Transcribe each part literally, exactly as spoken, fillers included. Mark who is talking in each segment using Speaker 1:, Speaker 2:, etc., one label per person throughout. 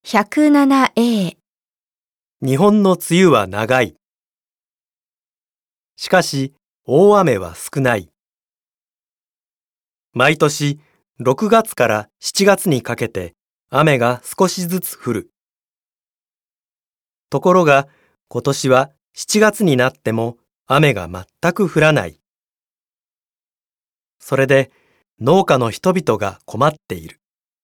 Speaker 1: ひゃくななエー
Speaker 2: 日本の梅雨は長い。しかし、大雨は少ない。毎年、ろくがつからしちがつにかけて雨が少しずつ降る。ところが、今年はしちがつになっても雨が全く降らない。それで、農家の人々が困っている。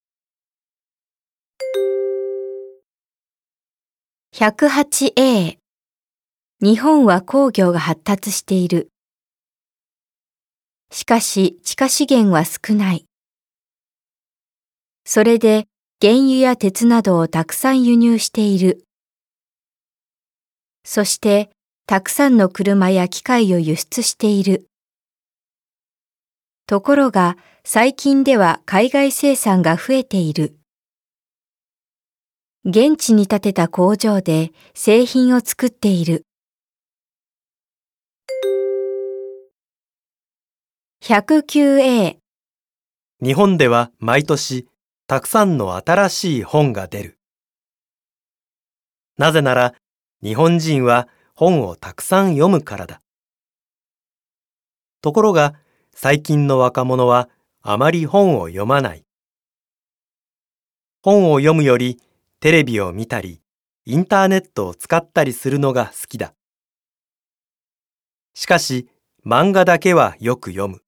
Speaker 1: ひゃくはちエー 日本は工業が発達している。しかし地下資源は少ない。それで原油や鉄などをたくさん輸入している。そしてたくさんの車や機械を輸出している。ところが最近では海外生産が増えている。現地に建てた工場で製品を作っている。ひゃくきゅうエー
Speaker 2: 日本では毎年たくさんの新しい本が出る。なぜなら日本人は本をたくさん読むからだ。ところが最近の若者はあまり本を読まない。本を読むよりテレビを見たりインターネットを使ったりするのが好きだ。しかし漫画だけはよく読む。